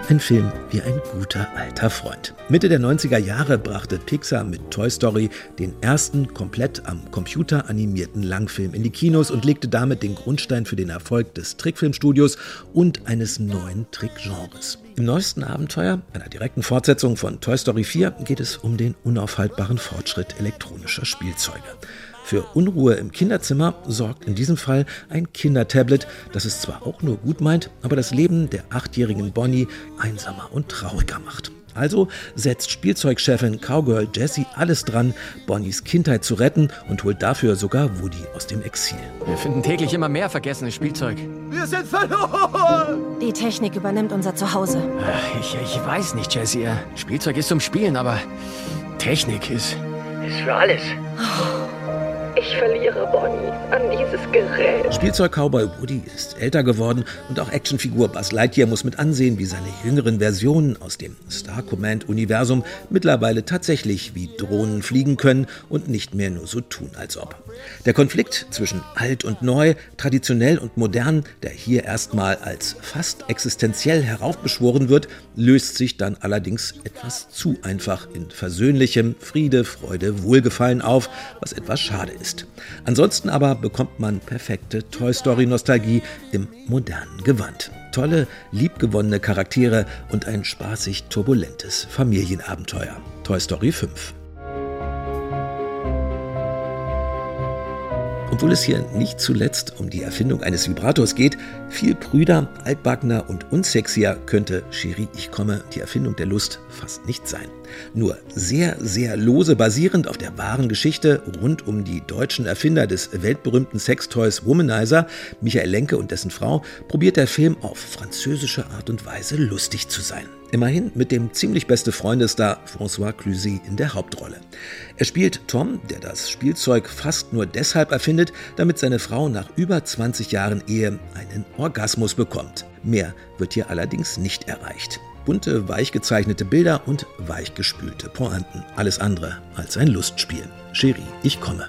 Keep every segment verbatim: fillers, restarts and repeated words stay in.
Ein Film wie ein guter alter Freund. Mitte der neunziger Jahre brachte Pixar mit Toy Story den ersten komplett am Computer animierten Langfilm in die Kinos und legte damit den Grundstein für den Erfolg des Trickfilmstudios und eines neuen Trickgenres. Im neuesten Abenteuer, einer direkten Fortsetzung von Toy Story vier, geht es um den unaufhaltbaren Fortschritt elektronischer Spielzeuge. Für Unruhe im Kinderzimmer sorgt in diesem Fall ein Kindertablet, das es zwar auch nur gut meint, aber das Leben der achtjährigen Bonnie einsamer und trauriger macht. Also setzt Spielzeugchefin Cowgirl Jessie alles dran, Bonnies Kindheit zu retten und holt dafür sogar Woody aus dem Exil. Wir finden täglich immer mehr vergessenes Spielzeug. Wir sind verloren! Die Technik übernimmt unser Zuhause. Ich, ich weiß nicht, Jessie. Spielzeug ist zum Spielen, aber Technik ist... ist für alles. Ich verliere Bonnie an dieses Gerät. Spielzeug-Cowboy Woody ist älter geworden und auch Actionfigur Buzz Lightyear muss mit ansehen, wie seine jüngeren Versionen aus dem Star Command-Universum mittlerweile tatsächlich wie Drohnen fliegen können und nicht mehr nur so tun, als ob. Der Konflikt zwischen alt und neu, traditionell und modern, der hier erstmal als fast existenziell heraufbeschworen wird, löst sich dann allerdings etwas zu einfach in versöhnlichem Friede, Freude, Wohlgefallen auf, was etwas schade ist. Ansonsten aber bekommt man perfekte Toy-Story-Nostalgie im modernen Gewand. Tolle, liebgewonnene Charaktere und ein spaßig turbulentes Familienabenteuer. Toy Story fünf. Obwohl es hier nicht zuletzt um die Erfindung eines Vibrators geht, viel prüder, altbackener und unsexier könnte Chérie, ich komme, die Erfindung der Lust fast nicht sein. Nur sehr, sehr lose basierend auf der wahren Geschichte rund um die deutschen Erfinder des weltberühmten Sextoys Womanizer, Michael Lenke und dessen Frau, probiert der Film auf französische Art und Weise lustig zu sein. Immerhin mit dem ziemlich beste Freundesstar François Cluzet in der Hauptrolle. Er spielt Tom, der das Spielzeug fast nur deshalb erfindet, damit seine Frau nach über zwanzig Jahren Ehe einen Orgasmus bekommt. Mehr wird hier allerdings nicht erreicht. Bunte, weich gezeichnete Bilder und weichgespülte Pointen. Alles andere als ein Lustspiel. Chérie, ich komme.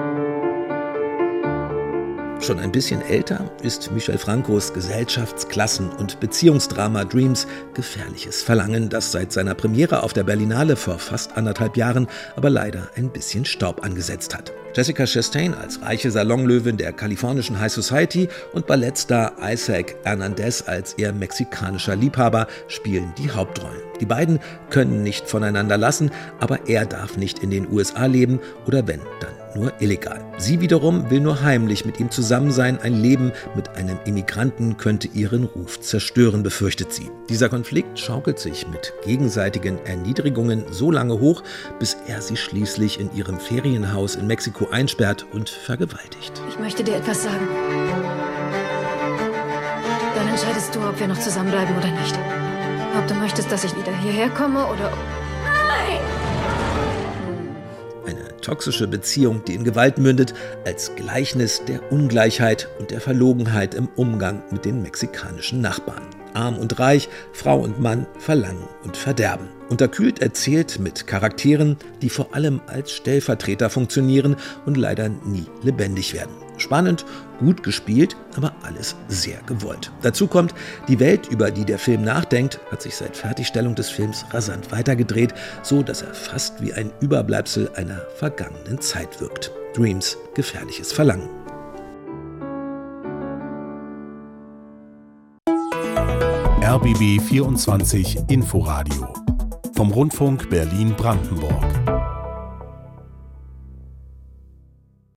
Schon ein bisschen älter ist Michel Francos Gesellschafts-, Klassen- und Beziehungsdrama Dreams gefährliches Verlangen, das seit seiner Premiere auf der Berlinale vor fast anderthalb Jahren aber leider ein bisschen Staub angesetzt hat. Jessica Chastain als reiche Salonlöwin der kalifornischen High Society und Ballettstar Isaac Hernandez als ihr mexikanischer Liebhaber spielen die Hauptrollen. Die beiden können nicht voneinander lassen, aber er darf nicht in den U S A leben oder wenn, dann nur illegal. Sie wiederum will nur heimlich mit ihm zusammen sein. Ein Leben mit einem Immigranten könnte ihren Ruf zerstören, befürchtet sie. Dieser Konflikt schaukelt sich mit gegenseitigen Erniedrigungen so lange hoch, bis er sie schließlich in ihrem Ferienhaus in Mexiko einsperrt und vergewaltigt. Ich möchte dir etwas sagen. Dann entscheidest du, ob wir noch zusammenbleiben oder nicht. Ob du möchtest, dass ich wieder hierher komme oder... Nein! Eine toxische Beziehung, die in Gewalt mündet, als Gleichnis der Ungleichheit und der Verlogenheit im Umgang mit den mexikanischen Nachbarn. Arm und reich, Frau und Mann, Verlangen und Verderben. Unterkühlt erzählt mit Charakteren, die vor allem als Stellvertreter funktionieren und leider nie lebendig werden. Spannend, gut gespielt, aber alles sehr gewollt. Dazu kommt, die Welt, über die der Film nachdenkt, hat sich seit Fertigstellung des Films rasant weitergedreht, so dass er fast wie ein Überbleibsel einer vergangenen Zeit wirkt. Dreams, gefährliches Verlangen. R B B vierundzwanzig Inforadio vom Rundfunk Berlin-Brandenburg.